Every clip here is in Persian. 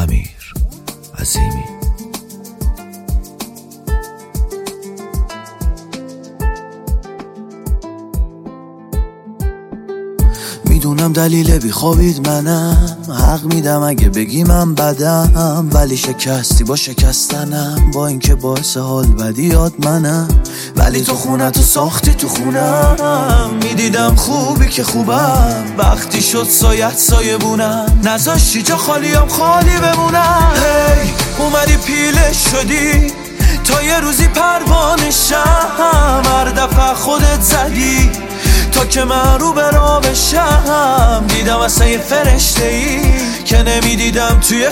امیر عظیمی. میدونم دلیل بیخوابید منم، حق میدم اگه بگی من بدم، ولی شکستی با شکستنم، با اینکه باعث حال بدیات منم. ولی تو خونتو ساختی تو خونم، میدیدم خوبی که خوبم، وقتی شد سایت سایه بونم، نذاشتی جا خالیم خالی بمونم. هی اومدی پیله شدی تا یه روزی پروانه شم، هر دفعه خودت زدی تا که من رو به راه بشم. دیدم اصلا یه فرشته ای که نمیدیدم توی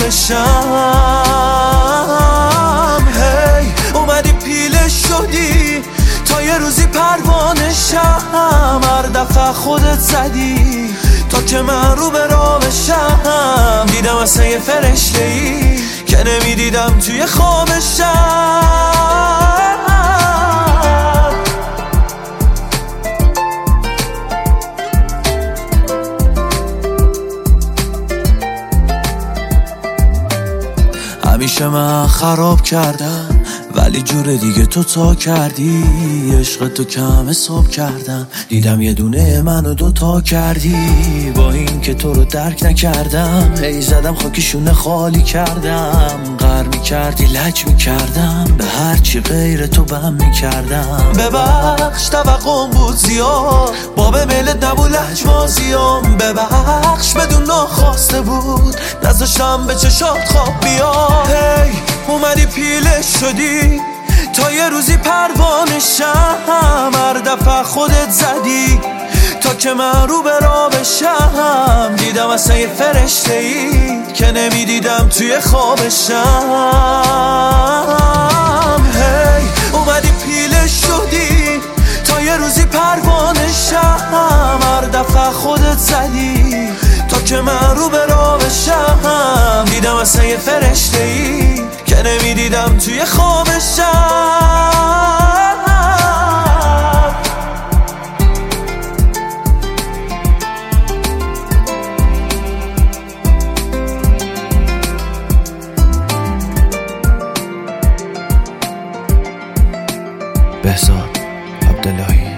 خوابشم. هی اومدی پیله شدی تا یه روزی پروانه شم، هر دفعه خودت زدی تا که من رو به راه بشم. دیدم اصلا یه فرشته ای که نمیدیدم توی خوابشم. همیشه من خراب کردم ولی جور دیگه تو تا کردی، عشق تو کم حساب کردم، دیدم یه دونه منو دوتا کردی. با این که تو رو درک نکردم، هی زدم خاکشونه خالی کردم، غر میکردی لج میکردم، به هرچی غیر تو بم میکردم. ببخش توقعم بود زیاد، باب میلت نبود لجبازیام، ببخش بدون ناخواسته بود، نذاشتم به چشات خواب بیاد. هی اومدی پیله شدی تا یه روزی پروانه شم، هر دفعه خودت زدی تا که من رو به راه بشم. دیدم اصلا یه فرشته ای که نمیدیدم توی خوابشم. هی اومدی پیله شدی تا یه روزی پروانه شم، هر دفعه خودت زدی تا که من رو به راه بشم. دیدم اصلا یه فرشته ای که نمیدیدم توی خوابشم. بهزاد عبداللهی.